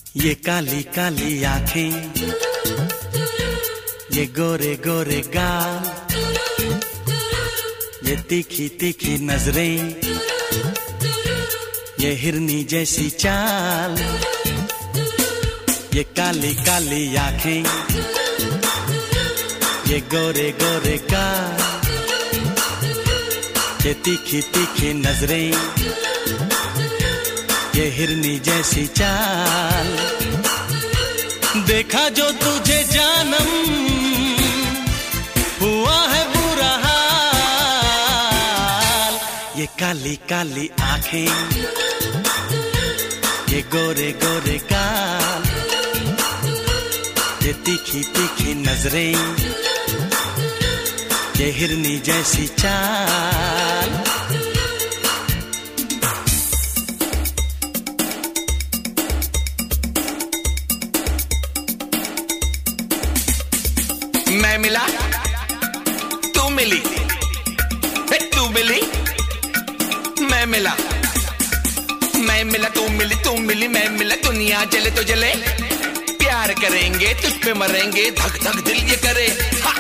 ये काली काली आंखें, ये गोरे गोरे गाल, ये तीखी तीखी नजरें, ये हिरनी जैसी चाल। ये काली काली आंखें, ये गोरे गोरे गाल, ये तीखी तीखी नजरें, ये हिरनी जैसी चाल। देखा जो तुझे जानम, हुआ है बुरा हाल। ये काली काली आंखें, ये गोरे गोरे गाल, ये तीखी तीखी नजरें, ये हिरनी जैसी चाल। मैं मिला, तू मिली, तू मिली, मैं मिला, मैं मिला, तू मिली, मैं मिला। दुनिया जले तो जले, प्यार करेंगे तुझ पे मरेंगे, धक धक दिल ये करे। हा!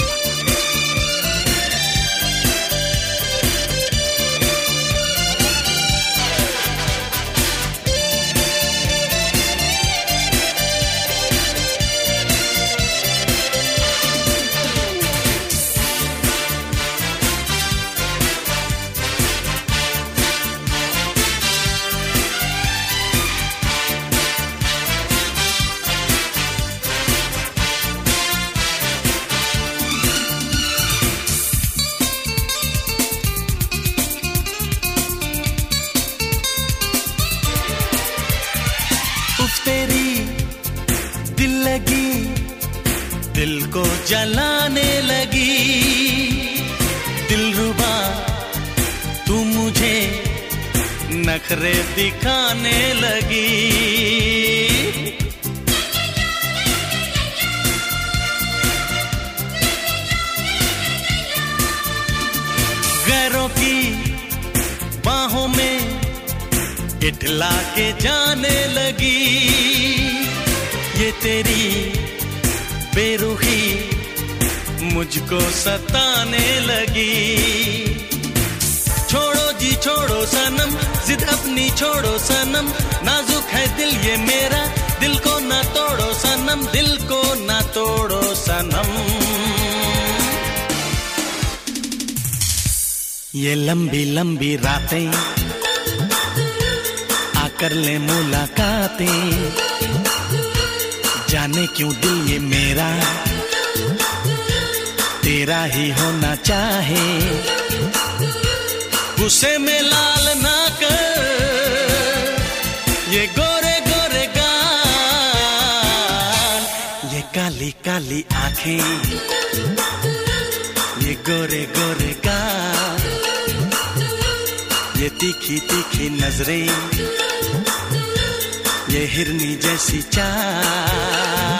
तेरी दिल लगी, दिल को जलाने लगी। दिलरुबा तू मुझे नखरे दिखाने लगी। गैरों की बाहों में इठला के जाने लगी। ये तेरी बेरुखी मुझको सताने लगी। छोड़ो जी छोड़ो सनम, जिद अपनी छोड़ो सनम, नाजुक है दिल ये मेरा, दिल को ना तोड़ो सनम, दिल को ना तोड़ो सनम। ये लंबी लंबी रातें कर ले मुलाकातें, जाने क्यों दिल ये मेरा तेरा ही होना चाहे। गुस्से में लाल ना कर ये गोरे गोरे गाल, ये काली काली आंखें, ये गोरे गोरे गाल, ये तीखी तीखी नजरें, ये हिरनी जैसी चाल।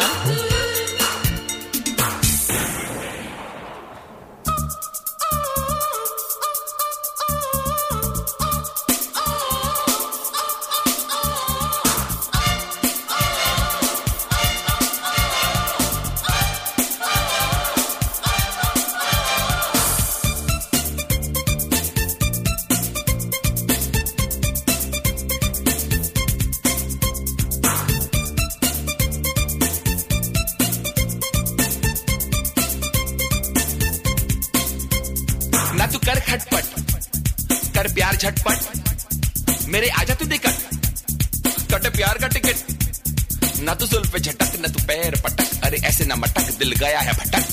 ना तू कर खटपट, कर प्यार झटपट, मेरे आजा तू निकट, कट प्यार का टिकट। ना तू जुल्फ पे झटक, ना तू पैर पटक, अरे ऐसे ना मटक, दिल गया है भटक।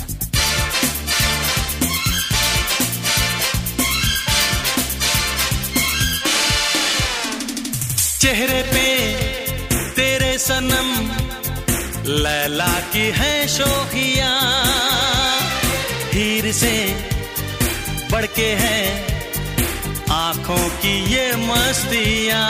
चेहरे पे तेरे सनम लैला की है शोखियां, हीर से बढ़ के है आंखों की ये मस्तियां।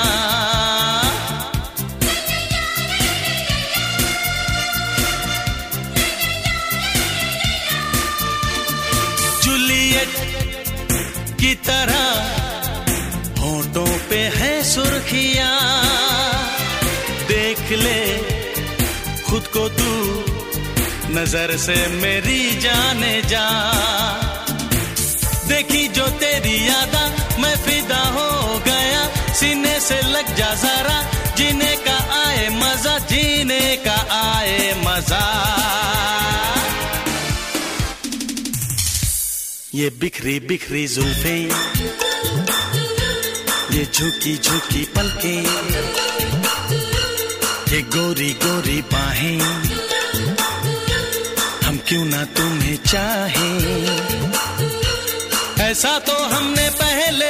जूलियट की तरह होंठों पे है सुर्खियां, देख ले खुद को तू नजर से मेरी जाने जा। देखी जो तेरी यादा मैं फिदा हो गया, सीने से लग जा जरा, जीने का आए मजा, जीने का आए मजा। ये बिखरी बिखरी जुल्फे, ये झुकी झुकी पलकें, ये गोरी गोरी बाहें, हम क्यों ना तुम्हें चाहें। ऐसा तो हमने पहले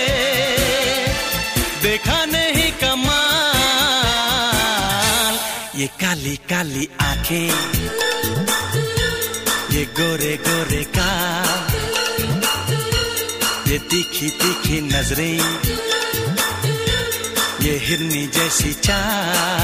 देखा नहीं कमाल। ये काली काली आंखें, ये गोरे गोरे गाल, ये तीखी तीखी नजरें, ये हिरनी जैसी चाल।